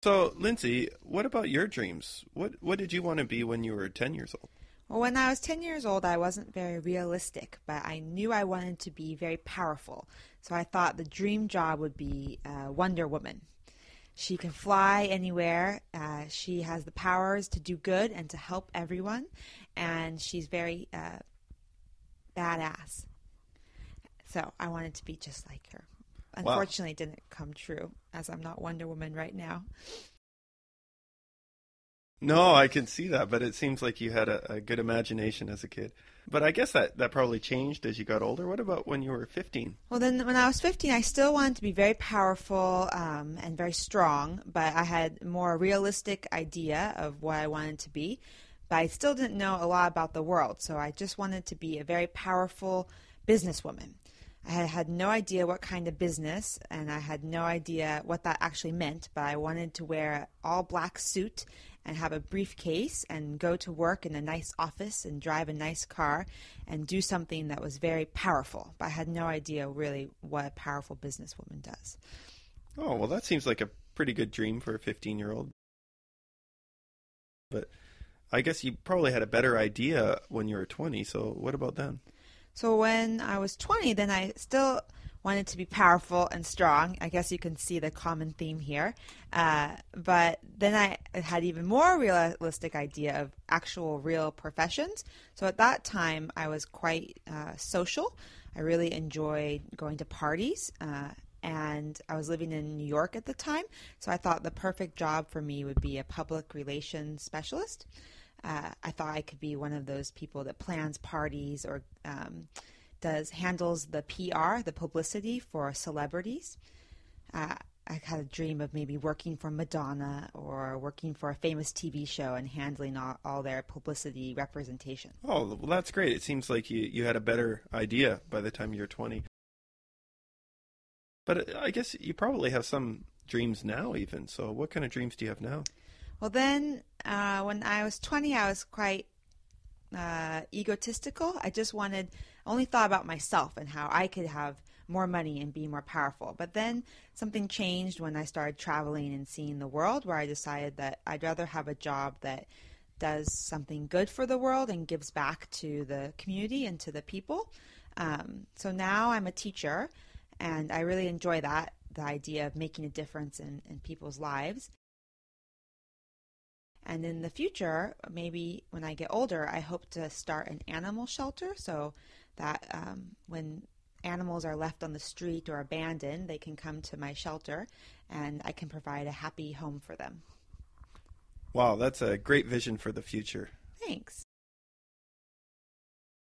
So, Lindsay, what about your dreams? What did you want to be when you were 10 years old? Well, when I was 10 years old, I wasn't very realistic, but I knew I wanted to be very powerful. So I thought the dream job would be Wonder Woman. She can fly anywhere. She has the powers to do good and to help everyone, and she's very badass. So I wanted to be just like her. Wow. Unfortunately, it didn't come true, as I'm not Wonder Woman right now. No, I can see that, but it seems like you had a good imagination as a kid. But I guess that probably changed as you got older. What about when you were 15? Well, then when I was 15, I still wanted to be very powerful and very strong, but I had a more realistic idea of what I wanted to be. But I still didn't know a lot about the world, so I just wanted to be a very powerful businesswoman. I had no idea what kind of business, and I had no idea what that actually meant, but I wanted to wear an all-black suit and have a briefcase and go to work in a nice office and drive a nice car and do something that was very powerful. But I had no idea really what a powerful businesswoman does. Oh, well, that seems like a pretty good dream for a 15-year-old. But I guess you probably had a better idea when you were 20, so what about then? So when I was 20, then I still wanted to be powerful and strong. I guess you can see the common theme here. But then I had even more realistic idea of actual real professions. So at that time, I was quite social. I really enjoyed going to parties. And I was living in New York at the time. So I thought the perfect job for me would be a public relations specialist. I thought I could be one of those people that plans parties or handles the PR, the publicity for celebrities. I had a dream of maybe working for Madonna or working for a famous TV show and handling all their publicity representation. Oh, well, that's great. It seems like you had a better idea by the time you were 20. But I guess you probably have some dreams now even. So what kind of dreams do you have now? Well, then when I was 20, I was quite egotistical. I just only thought about myself and how I could have more money and be more powerful. But then something changed when I started traveling and seeing the world, where I decided that I'd rather have a job that does something good for the world and gives back to the community and to the people. So now I'm a teacher, and I really enjoy that, the idea of making a difference in people's lives. And in the future, maybe when I get older, I hope to start an animal shelter so that when animals are left on the street or abandoned, they can come to my shelter and I can provide a happy home for them. Wow, that's a great vision for the future. Thanks.